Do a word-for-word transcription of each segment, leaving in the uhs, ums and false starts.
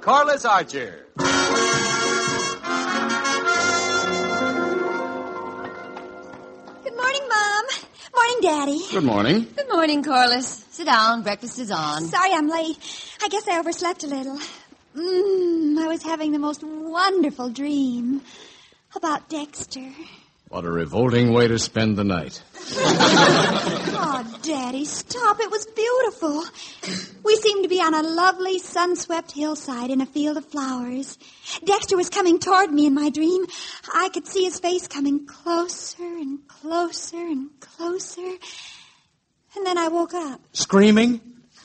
Corliss Archer. Good morning, Mom. Morning, Daddy. Good morning. Good morning, Corliss. Sit down. Breakfast is on. Sorry I'm late. I guess I overslept a little. Mmm, I was having the most wonderful dream about Dexter. What a revolting way to spend the night. Oh, Daddy, stop. It was beautiful. We seemed to be on a lovely, sun-swept hillside in a field of flowers. Dexter was coming toward me in my dream. I could see his face coming closer and closer and closer. And then I woke up. Screaming?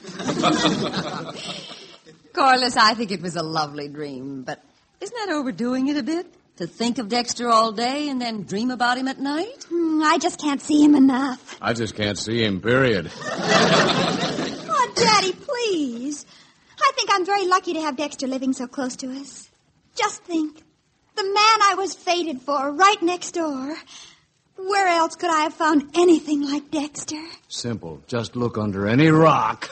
Corliss, I think it was a lovely dream, but isn't that overdoing it a bit? To think of Dexter all day and then dream about him at night? Hmm, I just can't see him enough. I just can't see him, period. Oh, Daddy, please. I think I'm very lucky to have Dexter living so close to us. Just think. The man I was fated for right next door. Where else could I have found anything like Dexter? Simple. Just look under any rock.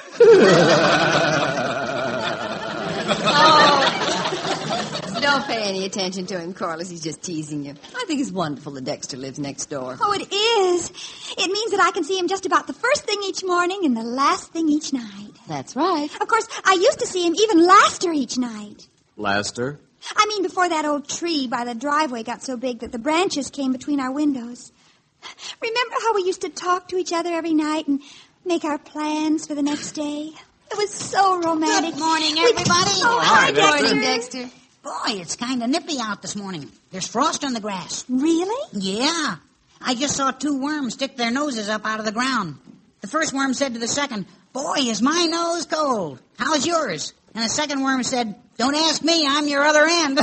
Oh, don't pay any attention to him, Corliss. He's just teasing you. I think it's wonderful that Dexter lives next door. Oh, it is. It means that I can see him just about the first thing each morning and the last thing each night. That's right. Of course, I used to see him even laster each night. Laster? I mean, before that old tree by the driveway got so big that the branches came between our windows. Remember how we used to talk to each other every night and make our plans for the next day? It was so romantic. Good morning, everybody. We... Oh, hi, Good Dexter. morning, Dexter. Boy, it's kind of nippy out this morning. There's frost on the grass. Really? Yeah. I just saw two worms stick their noses up out of the ground. The first worm said to the second, "Boy, is my nose cold. How's yours?" And the second worm said, "Don't ask me, I'm your other end."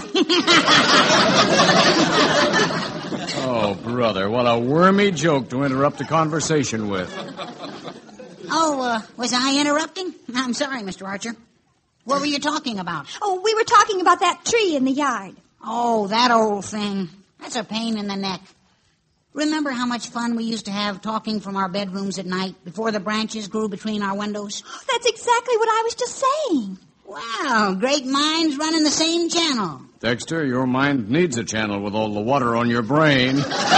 Oh, brother, what a wormy joke to interrupt a conversation with. Oh, uh, was I interrupting? I'm sorry, Mister Archer. What were you talking about? Oh, we were talking about that tree in the yard. Oh, that old thing. That's a pain in the neck. Remember how much fun we used to have talking from our bedrooms at night before the branches grew between our windows? Oh, that's exactly what I was just saying. Wow, great minds running the same channel. Dexter, your mind needs a channel with all the water on your brain.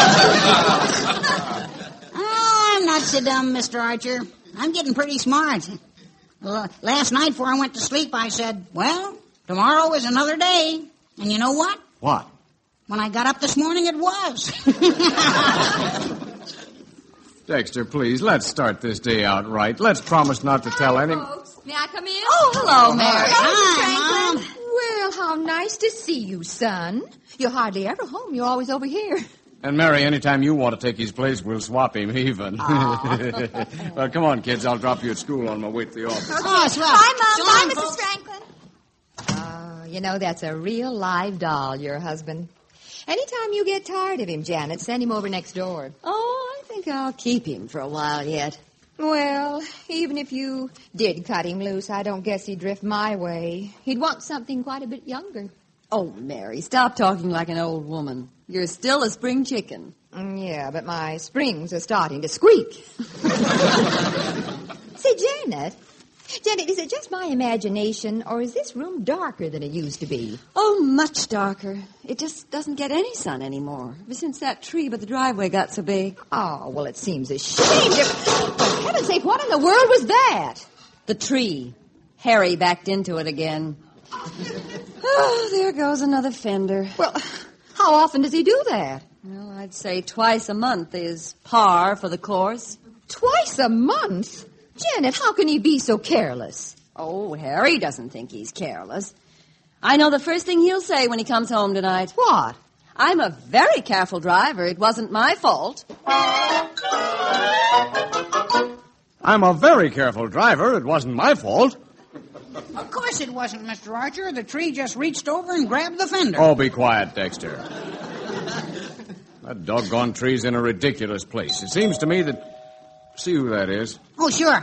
Oh, I'm not so dumb, Mister Archer. I'm getting pretty smart. Well, last night before I went to sleep, I said, well, tomorrow is another day. And you know what? What? When I got up this morning, it was. Dexter, please, let's start this day out right. Let's promise not to tell any... Folks, may I come in? Oh, hello, Mary. Hi, Mom. Well, how nice to see you, son. You're hardly ever home. You're always over here. And, Mary, anytime you want to take his place, we'll swap him even. Well, come on, kids. I'll drop you at school on my way to the office. Oh, swell. Bye, Mom. So Bye, long, Missus folks. Franklin. Uh, you know, that's a real live doll, your husband. Anytime you get tired of him, Janet, send him over next door. Oh, I think I'll keep him for a while yet. Well, even if you did cut him loose, I don't guess he'd drift my way. He'd want something quite a bit younger. Oh, Mary, stop talking like an old woman. You're still a spring chicken. Mm, yeah, but my springs are starting to squeak. Say, Janet, Janet, is it just my imagination, or is this room darker than it used to be? Oh, much darker. It just doesn't get any sun anymore. Ever since that tree by the driveway got so big. Oh, well, it seems a shame. For heaven's sake, what in the world was that? The tree. Harry backed into it again. Oh, there goes another fender. Well, how often does he do that? Well, I'd say twice a month is par for the course. Twice a month? Janet, how can he be so careless? Oh, Harry doesn't think he's careless. I know the first thing he'll say when he comes home tonight. What? I'm a very careful driver. It wasn't my fault. I'm a very careful driver. It wasn't my fault. Of course it wasn't, Mister Archer. The tree just reached over and grabbed the fender. Oh, be quiet, Dexter. That doggone tree's in a ridiculous place. It seems to me that... See who that is. Oh, sure.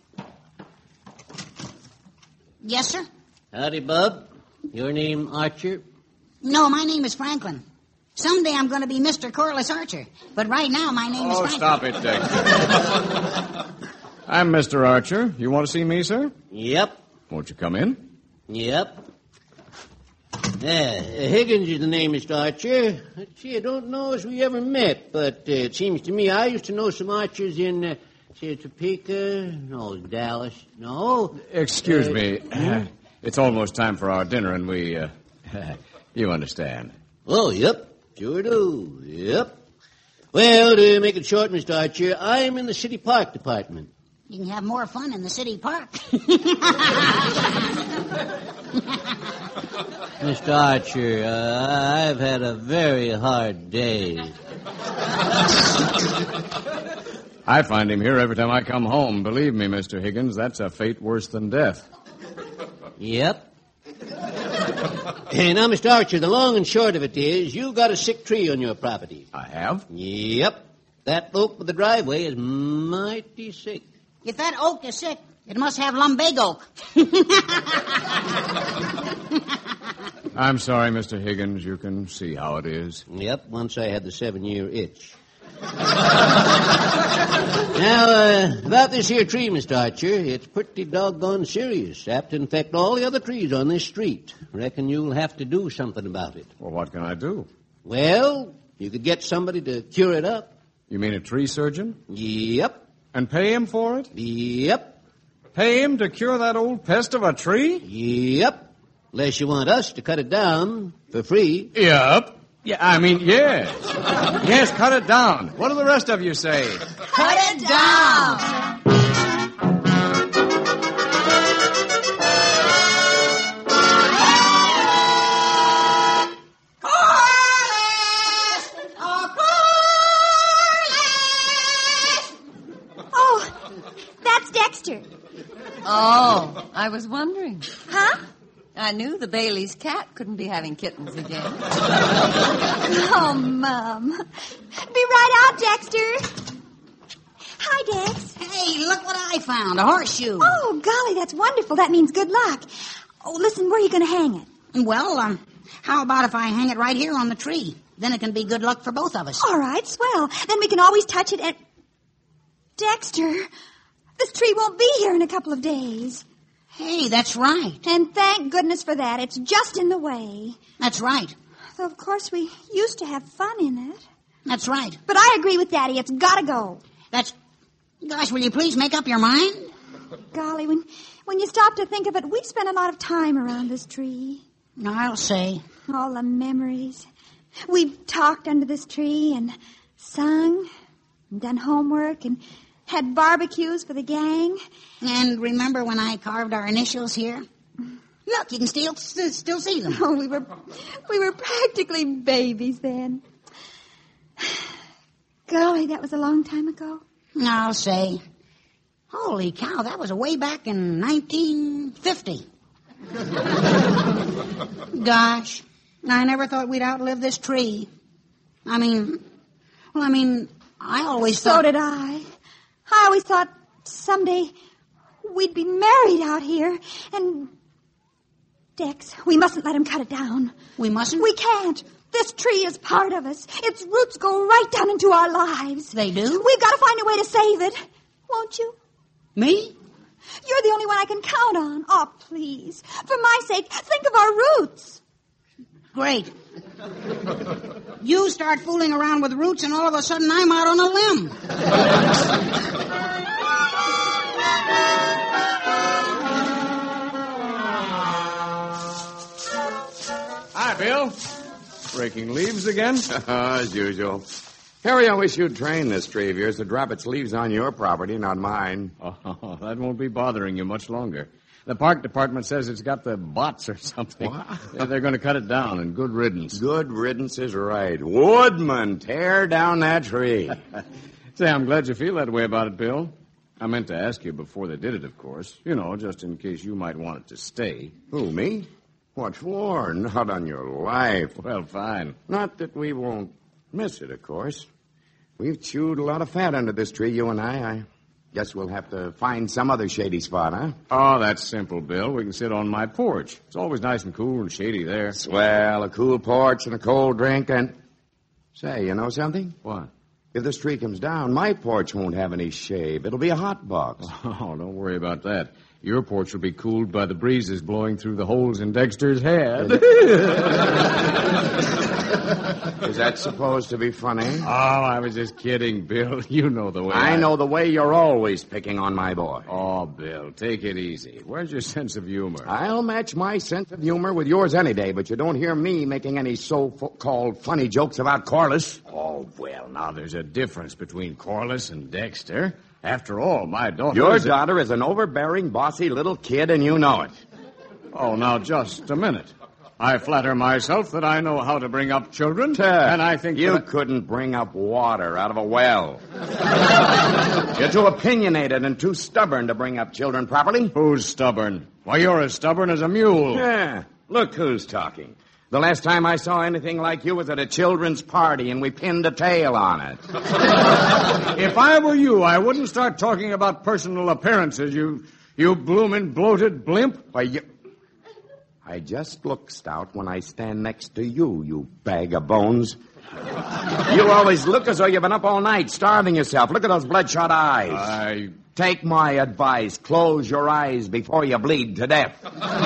Yes, sir? Howdy, Bub. Your name Archer? No, my name is Franklin. Someday I'm going to be Mister Corliss Archer. But right now, my name is Oh, Franklin. stop it, Dexter. I'm Mister Archer. You want to see me, sir? Yep. Won't you come in? Yep. Yeah, Higgins is the name, Mister Archer. Gee, I don't know as we ever met, but uh, it seems to me I used to know some Archers in, uh, say, Topeka, no, Dallas, no. Excuse Uh, me. It's almost time for our dinner, and we, uh, you understand. Oh, yep, sure do, yep. Well, to make it short, Mister Archer, I'm in the city park department. You can have more fun in the city park. Mister Archer, uh, I've had a very hard day. I find him here every time I come home. Believe me, Mister Higgins, that's a fate worse than death. Yep. Hey, now, Mister Archer, the long and short of it is, you've got a sick tree on your property. I have? Yep. That oak with the driveway is mighty sick. If that oak is sick, it must have lumbago. I'm sorry, Mister Higgins. You can see how it is. Yep, once I had the seven-year itch. Now, uh, about this here tree, Mister Archer, it's pretty doggone serious. Apt to infect all the other trees on this street. Reckon you'll have to do something about it. Well, what can I do? Well, you could get somebody to cure it up. You mean a tree surgeon? Yep. And pay him for it? Yep. Pay him to cure that old pest of a tree? Yep. Unless you want us to cut it down for free. Yep. Yeah, I mean, yes. Yes, cut it down. What do the rest of you say? Cut it down! Oh, that's Dexter. Oh, I was wondering. Huh? I knew the Bailey's cat couldn't be having kittens again. Oh, Mom. Be right out, Dexter. Hi, Dex. Hey, look what I found, a horseshoe. Oh, golly, that's wonderful. That means good luck. Oh, listen, where are you going to hang it? Well, um, how about if I hang it right here on the tree? Then it can be good luck for both of us. All right, swell. Then we can always touch it and... Dexter, this tree won't be here in a couple of days. Hey, that's right. And thank goodness for that. It's just in the way. That's right. Though, of course, we used to have fun in it. That's right. But I agree with Daddy. It's got to go. That's... Gosh, will you please make up your mind? Golly, when, when you stop to think of it, we've spent a lot of time around this tree. I'll say. All the memories. We've talked under this tree and sung and done homework and had barbecues for the gang. And remember when I carved our initials here? Look, you can still still see them. Oh, we were we were practically babies then. Golly, that was a long time ago. I'll say. Holy cow, that was way back in nineteen fifty. Gosh, I never thought we'd outlive this tree. I mean, well, I mean, I always So thought... did I. I always thought someday we'd be married out here. And, Dex, we mustn't let him cut it down. We mustn't? We can't. This tree is part of us. Its roots go right down into our lives. They do? We've got to find a way to save it. Won't you? Me? You're the only one I can count on. Oh, please. For my sake, think of our roots. Great. You start fooling around with roots and all of a sudden I'm out on a limb. Hi, Bill. Breaking leaves again? As usual. Harry, I wish you'd train this tree of yours to drop its leaves on your property, not mine. Oh, that won't be bothering you much longer. The park department says it's got the bots or something. What? They're going to cut it down, and good riddance. Good riddance is right. Woodman, tear down that tree. Say, I'm glad you feel that way about it, Bill. I meant to ask you before they did it, of course. You know, just in case you might want it to stay. Who, me? What for? Not on your life. Well, fine. Not that we won't miss it, of course. We've chewed a lot of fat under this tree, you and I. I guess we'll have to find some other shady spot, huh? Oh, that's simple, Bill. We can sit on my porch. It's always nice and cool and shady there. Swell, a cool porch and a cold drink and... Say, you know something? What? If this tree comes down, my porch won't have any shade. It'll be a hot box. Oh, don't worry about that. Your porch will be cooled by the breezes blowing through the holes in Dexter's head. Is that supposed to be funny? Oh, I was just kidding, Bill. You know the way. I, I know the way you're always picking on my boy. Oh, Bill, take it easy. Where's your sense of humor? I'll match my sense of humor with yours any day, but you don't hear me making any so-called funny jokes about Corliss. Oh, well, now there's a difference between Corliss and Dexter. After all, my daughter Your is a- daughter is an overbearing, bossy little kid, and you know it. Oh, now, just a minute. I flatter myself that I know how to bring up children, Tuh, and I think you that I- couldn't bring up water out of a well. You're too opinionated and too stubborn to bring up children properly. Who's stubborn? Why, you're as stubborn as a mule. Yeah, look who's talking. The last time I saw anything like you was at a children's party, and we pinned a tail on it. If I were you, I wouldn't start talking about personal appearances, you you bloomin' bloated blimp. Why, you... I just look stout when I stand next to you, you bag of bones. You always look as though you've been up all night, starving yourself. Look at those bloodshot eyes. I... Take my advice. Close your eyes before you bleed to death.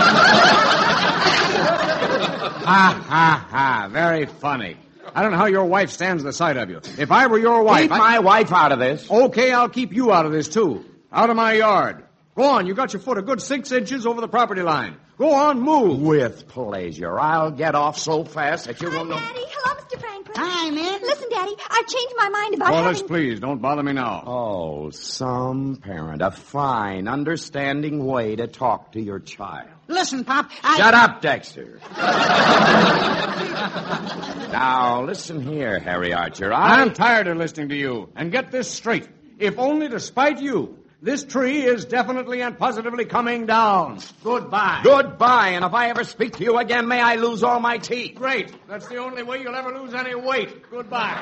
Ha, ha, ha. Very funny. I don't know how your wife stands the sight of you. If I were your wife... Keep I... my wife out of this. Okay, I'll keep you out of this, too. Out of my yard. Go on, you got your foot a good six inches over the property line. Go on, move. With pleasure. I'll get off so fast that you Hi, will know... Daddy. Hello, Mister Franklin. Hi, Min. Listen, Daddy, I've changed my mind about Wallace, having... please, don't bother me now. Oh, some parent. A fine, understanding way to talk to your child. Listen, Pop. I... Shut up, Dexter. Now, listen here, Harry Archer. I... I'm tired of listening to you. And get this straight. If only to spite you, this tree is definitely and positively coming down. Goodbye. Goodbye, and if I ever speak to you again, may I lose all my teeth. Great. That's the only way you'll ever lose any weight. Goodbye.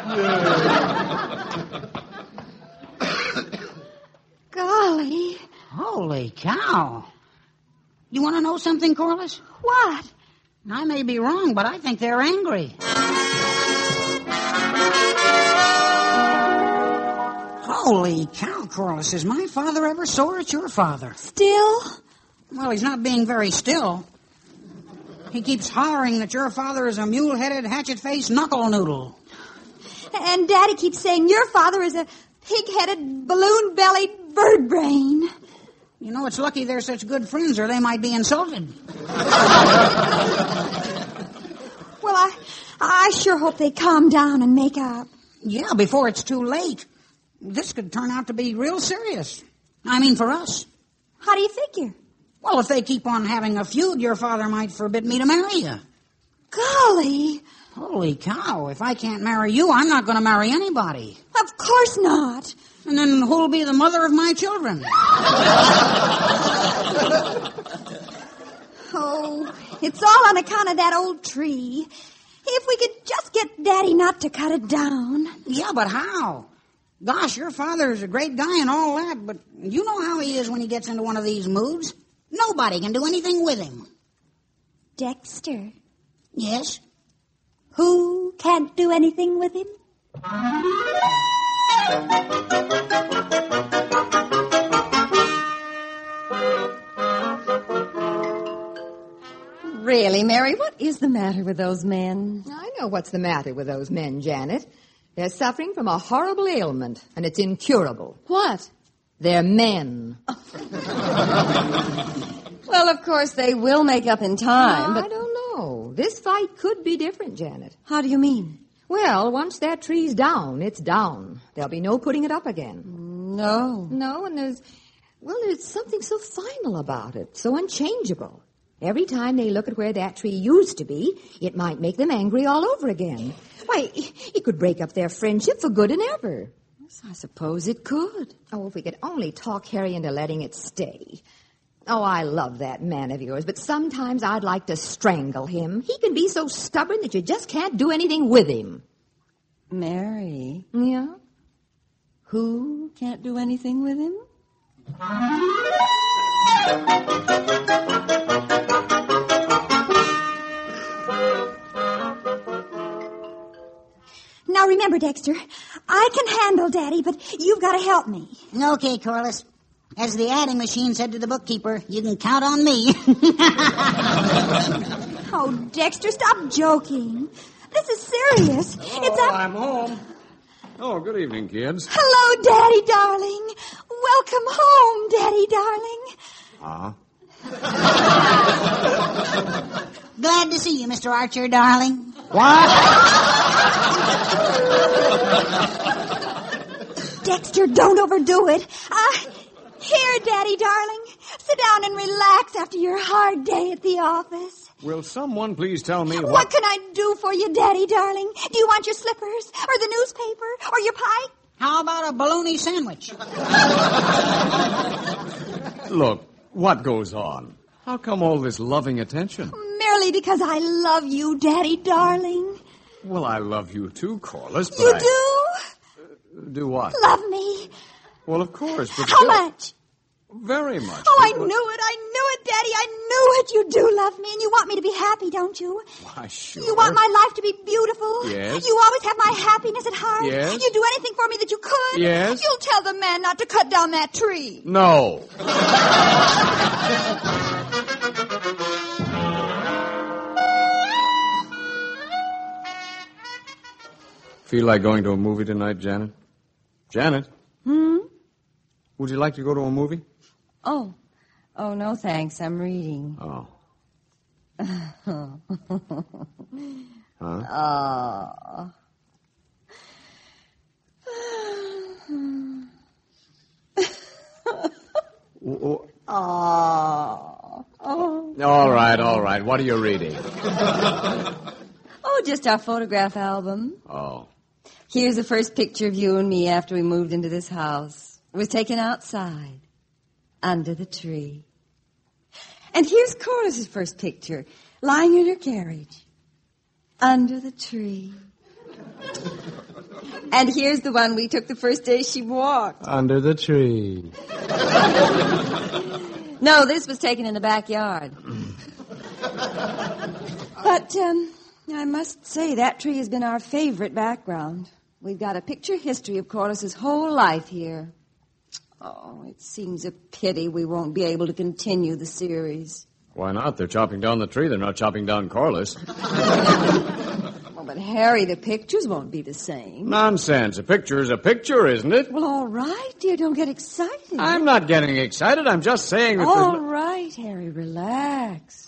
Golly. Holy cow. You want to know something, Corliss? What? I may be wrong, but I think they're angry. Holy cow, Corliss. Is my father ever sore at your father? Still? Well, he's not being very still. He keeps hollering that your father is a mule-headed, hatchet-faced knuckle noodle. And Daddy keeps saying your father is a pig-headed, balloon-bellied bird brain. You know, it's lucky they're such good friends, or they might be insulted. Well, I, I sure hope they calm down and make up. Yeah, before it's too late. This could turn out to be real serious. I mean, for us. How do you figure? Well, if they keep on having a feud, your father might forbid me to marry you. Golly. Holy cow, if I can't marry you, I'm not going to marry anybody. Of course not. And then who'll be the mother of my children? Oh, it's all on account of that old tree. If we could just get Daddy not to cut it down. Yeah, but how? Gosh, your father's a great guy and all that, but you know how he is when he gets into one of these moods. Nobody can do anything with him. Dexter, Yes? who can't do anything with him? Really, Mary, what is the matter with those men? I know what's the matter with those men, Janet. They're suffering from a horrible ailment, and it's incurable. What? They're men. Well, of course, they will make up in time, I but... don't know. This fight could be different, Janet. How do you mean? Well, once that tree's down, it's down. There'll be no putting it up again. No. No, and there's... Well, there's something so final about it, so unchangeable. Every time they look at where that tree used to be, it might make them angry all over again. Why, it could break up their friendship for good and ever. Yes, I suppose it could. Oh, if we could only talk Harry into letting it stay. Oh, I love that man of yours, but sometimes I'd like to strangle him. He can be so stubborn that you just can't do anything with him. Mary, Yeah? who can't do anything with him? Now remember, Dexter, I can handle Daddy, but you've got to help me. Okay, Corliss. As the adding machine said to the bookkeeper, you can count on me. Oh, Dexter, stop joking. This is serious. Oh, it's a... I'm home. Oh, good evening, kids. Hello, Daddy, darling. Welcome home, Daddy, darling. Uh-huh. Glad to see you, Mister Archer, darling. What? Dexter, don't overdo it. Uh, here, Daddy, darling. Sit down and relax after your hard day at the office. Will someone please tell me what... What can I do for you, Daddy, darling? Do you want your slippers, or the newspaper, or your pipe? How about a bologna sandwich? Look, what goes on? How come all this loving attention? Merely because I love you, Daddy, darling. Well, I love you too, Corliss, but You I... do? Do what? Love me. Well, of course, but How still- much? Very much. Oh, I But- knew it. I knew it, Daddy. I knew it. You do love me, and you want me to be happy, don't you? Why, sure. You want my life to be beautiful? Yes. You always have my happiness at heart? Yes. You'd do anything for me that you could? Yes. You'll tell the man not to cut down that tree. No. Feel like going to a movie tonight, Janet? Janet? Hmm? Would you like to go to a movie? Oh. Oh, no, thanks. I'm reading. Oh. Huh? Oh. Oh. Oh. Oh. All right, all right. What are you reading? Oh, just our photograph album. Oh. Here's the first picture of you and me after we moved into this house. It was taken outside, under the tree. And here's Corliss's first picture, lying in her carriage, under the tree. And here's the one we took the first day she walked. Under the tree. No, this was taken in the backyard. But, um, I must say that tree has been our favorite background. We've got a picture history of Corliss's whole life here. Oh, it seems a pity we won't be able to continue the series. Why not? They're chopping down the tree. They're not chopping down Corliss. Well, but Harry, the pictures won't be the same. Nonsense. A picture is a picture, isn't it? Well, all right, dear, don't get excited. I'm not getting excited. I'm just saying that... All there's no- right, Harry, relax.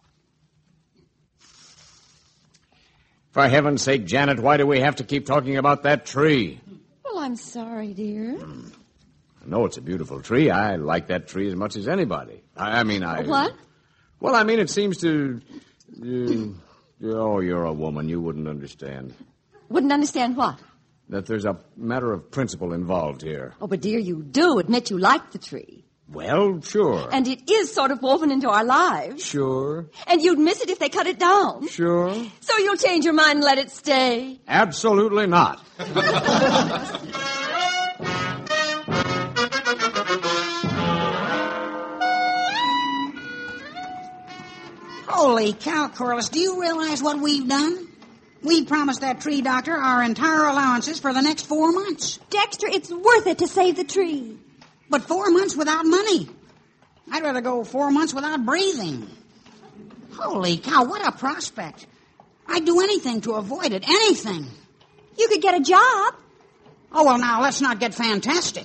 For heaven's sake, Janet, why do we have to keep talking about that tree? Well, I'm sorry, dear. I know it's a beautiful tree. I like that tree as much as anybody. I, I mean, I... What? Well, I mean, it seems to... Uh, oh, you're a woman. You wouldn't understand. Wouldn't understand what? That there's a matter of principle involved here. Oh, but dear, you do admit you like the tree. Well, sure. And it is sort of woven into our lives. Sure. And you'd miss it if they cut it down. Sure. So you'll change your mind and let it stay. Absolutely not. Holy cow, Corliss, do you realize what we've done? We promised that tree doctor our entire allowances for the next four months. Dexter, it's worth it to save the tree. But four months without money. I'd rather go four months without breathing. Holy cow, what a prospect. I'd do anything to avoid it, anything. You could get a job. Oh, well, now, let's not get fantastic.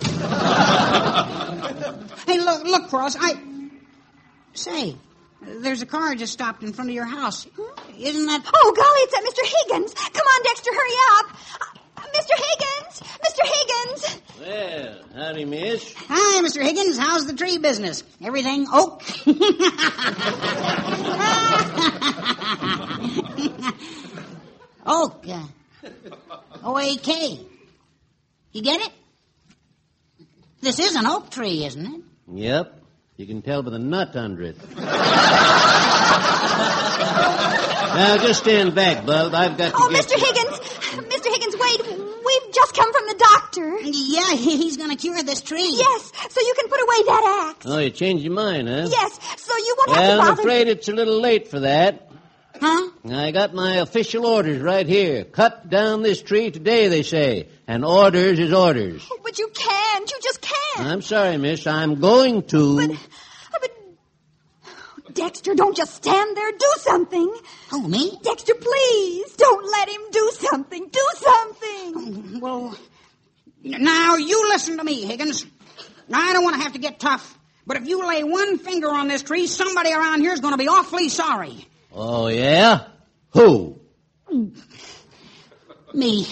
Hey, look, look, Corliss, I... Say, there's a car just stopped in front of your house. Isn't that... Oh, golly, it's that Mister Higgins. Come on, Dexter, hurry up. Uh, Mister Higgins! Mister Higgins! Well, howdy, miss. Hi, Mister Higgins. How's the tree business? Everything oak? Oak. Uh, O A K. You get it? This is an oak tree, isn't it? Yep. You can tell by the nut under it. Now, just stand back, Bub. I've got to Oh, get Mister you. Higgins! Mister Higgins, wait. We've just come from the doctor. Yeah, he- he's going to cure this tree. Yes, so you can put away that axe. Oh, you changed your mind, huh? Yes, so you won't have Well, to I'm bother... afraid it's a little late for that. Huh? I got my official orders right here. Cut down this tree today, they say. and orders is orders. Oh, but you can't. You just can't. I'm sorry, miss. I'm going to. But, but... Dexter, don't just stand there. Do something. Oh, me? Dexter, please. Don't let him do something. Do something. Well, now you listen to me, Higgins. Now, I don't want to have to get tough, but if you lay one finger on this tree, somebody around here is going to be awfully sorry. Oh, yeah? Who? Me.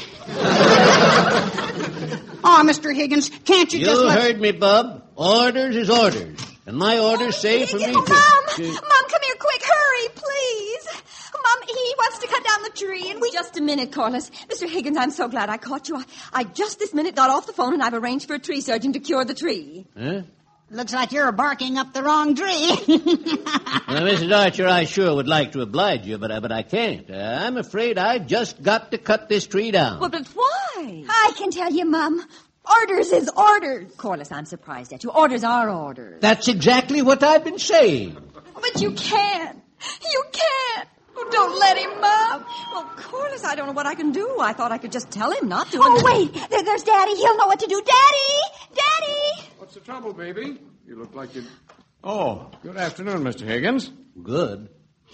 Oh, Mister Higgins, can't you, You just let... heard me, Bub. Orders is orders. And my orders say for me to... Mom! to... Mom, come here quick. Hurry, please. Mom, he wants to cut down the tree, and we... Just a minute, Corliss. Mister Higgins, I'm so glad I caught you. I, I just this minute got off the phone, and I've arranged for a tree surgeon to cure the tree. Huh? Looks like you're barking up the wrong tree. Well, Missus Archer, I sure would like to oblige you, but, I, but I can't. Uh, I'm afraid I just got to cut this tree down. Well, but why? I can tell you, Mom. Orders is orders. Corliss, I'm surprised at you. Orders are orders. That's exactly what I've been saying. But you can't. You can't. Oh, don't let him, Mom. Well, Corliss, I don't know what I can do. I thought I could just tell him not to. Oh, wait. There, there's Daddy. He'll know what to do. Daddy! Daddy! What's the trouble, baby? You look like you... Oh, good afternoon, Mister Higgins. Good.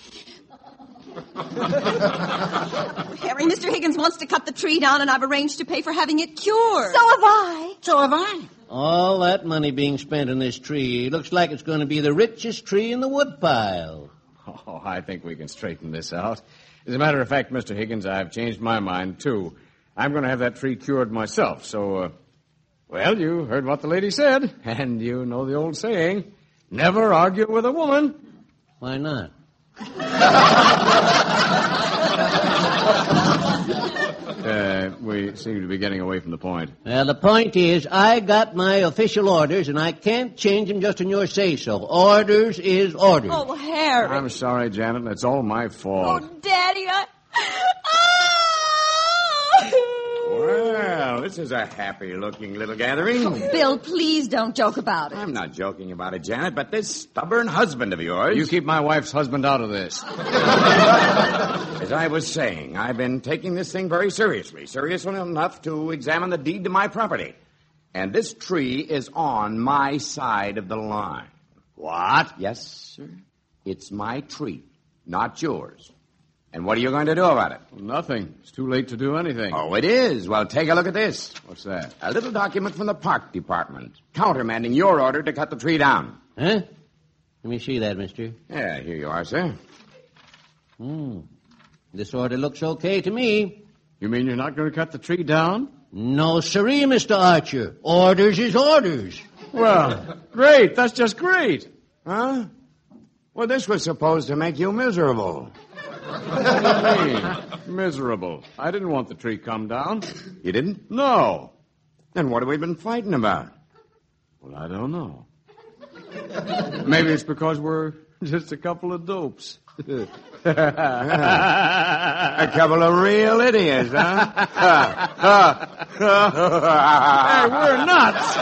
Harry, Mister Higgins wants to cut the tree down, and I've arranged to pay for having it cured. So have I. So have I. All that money being spent on this tree looks like it's going to be the richest tree in the woodpile. Oh, I think we can straighten this out. As a matter of fact, Mister Higgins, I've changed my mind, too. I'm going to have that tree cured myself, so, uh, well, you heard what the lady said, and you know the old saying, never argue with a woman. Why not? uh, we seem to be getting away from the point. Well, the point is, I got my official orders, and I can't change them just on your say-so. Orders is orders. Oh, Harry. I'm sorry, Janet. That's all my fault. Oh, Daddy, I... Well, this is a happy-looking little gathering. Oh, Bill, please don't joke about it. I'm not joking about it, Janet, but this stubborn husband of yours... You keep my wife's husband out of this. As I was saying, I've been taking this thing very seriously, serious enough to examine the deed to my property. And this tree is on my side of the line. What? Yes, sir. It's my tree, not yours. And what are you going to do about it? Well, nothing. It's too late to do anything. Oh, it is. Well, take a look at this. What's that? A little document from the park department, countermanding your order to cut the tree down. Huh? Let me see that, mister. Yeah, here you are, sir. Hmm. This order looks okay to me. You mean you're not going to cut the tree down? No, sirree, Mister Archer. Orders is orders. Well, great. That's just great. Huh? Well, this was supposed to make you miserable. What do you mean? Miserable. I didn't want the tree come down. You didn't? No. Then what have we been fighting about? Well, I don't know. Maybe it's because we're just a couple of dopes. A couple of real idiots, huh? Hey, we're nuts.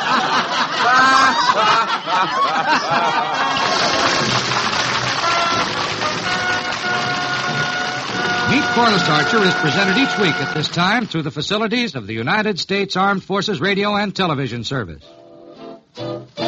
Meet Corliss Archer is presented each week at this time through the facilities of the United States Armed Forces Radio and Television Service.